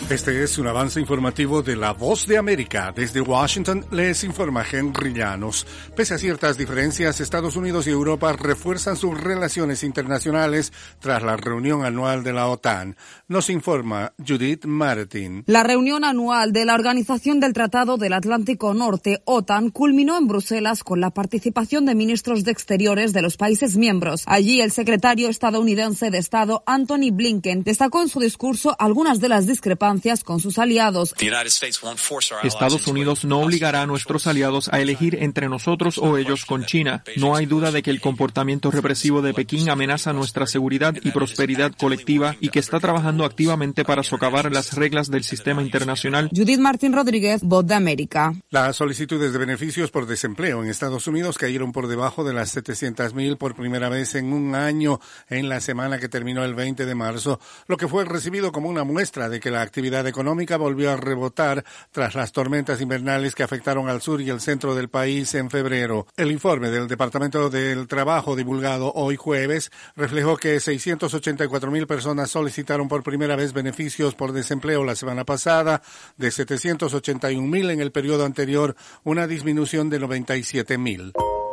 Este es un avance informativo de La Voz de América. Desde Washington les informa Henry Llanos. Pese a ciertas diferencias, Estados Unidos y Europa refuerzan sus relaciones internacionales tras la reunión anual de la OTAN. Nos informa Judith Martin. La reunión anual de la Organización del Tratado del Atlántico Norte, OTAN, culminó en Bruselas con la participación de ministros de Exteriores de los países miembros. Allí, el secretario estadounidense de Estado, Antony Blinken, destacó en su discurso algunas de las discrepancias con sus aliados. Estados Unidos no obligará a nuestros aliados a elegir entre nosotros o ellos con China. No hay duda de que el comportamiento represivo de Pekín amenaza nuestra seguridad y prosperidad colectiva y que está trabajando activamente para socavar las reglas del sistema internacional. Judith Martín Rodríguez, Voz de América. Las solicitudes de beneficios por desempleo en Estados Unidos cayeron por debajo de las 700,000 por primera vez en un año en la semana que terminó el 20 de marzo, lo que fue recibido como una muestra de que la actividad económica volvió a rebotar tras las tormentas invernales que afectaron al sur y el centro del país en febrero. El informe del Departamento del Trabajo divulgado hoy jueves reflejó que 684,000 personas solicitaron por primera vez beneficios por desempleo la semana pasada, de 781,000 en el periodo anterior, una disminución de 97,000.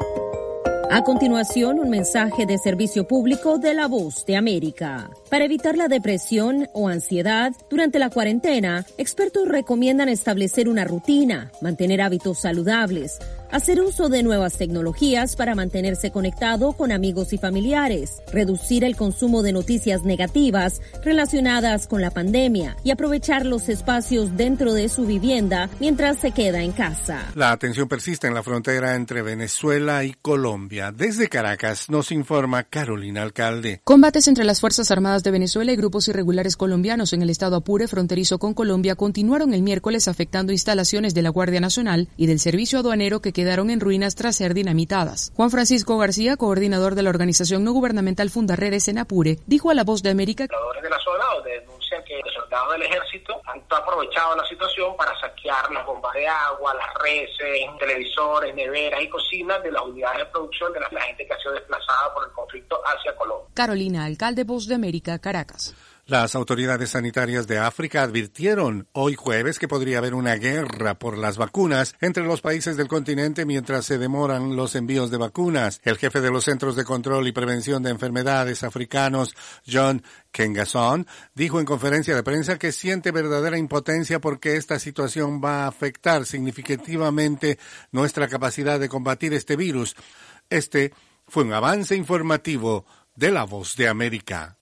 A continuación, un mensaje de servicio público de La Voz de América. Para evitar la depresión o ansiedad durante la cuarentena, expertos recomiendan establecer una rutina, mantener hábitos saludables, hacer uso de nuevas tecnologías para mantenerse conectado con amigos y familiares, reducir el consumo de noticias negativas relacionadas con la pandemia y aprovechar los espacios dentro de su vivienda mientras se queda en casa. La tensión persiste en la frontera entre Venezuela y Colombia. Desde Caracas nos informa Carolina Alcalde. Combates entre las Fuerzas Armadas de Venezuela y grupos irregulares colombianos en el estado Apure, fronterizo con Colombia, continuaron el miércoles afectando instalaciones de la Guardia Nacional y del Servicio Aduanero que quedaron en ruinas tras ser dinamitadas. Juan Francisco García, coordinador de la organización no gubernamental Fundaredes en Apure, dijo a La Voz de América: Los de la zona donde denuncian que los soldados del ejército han aprovechado la situación para saquear las bombas de agua, las reses, televisores, neveras y cocinas de las unidades de producción de la gente que ha sido desplazada por el conflicto hacia Colombia. Carolina Alcalde, Voz de América, Caracas. Las autoridades sanitarias de África advirtieron hoy jueves que podría haber una guerra por las vacunas entre los países del continente mientras se demoran los envíos de vacunas. El jefe de los Centros de Control y Prevención de Enfermedades africanos, John Kengasong, dijo en conferencia de prensa que siente verdadera impotencia porque esta situación va a afectar significativamente nuestra capacidad de combatir este virus. Este fue un avance informativo de La Voz de América.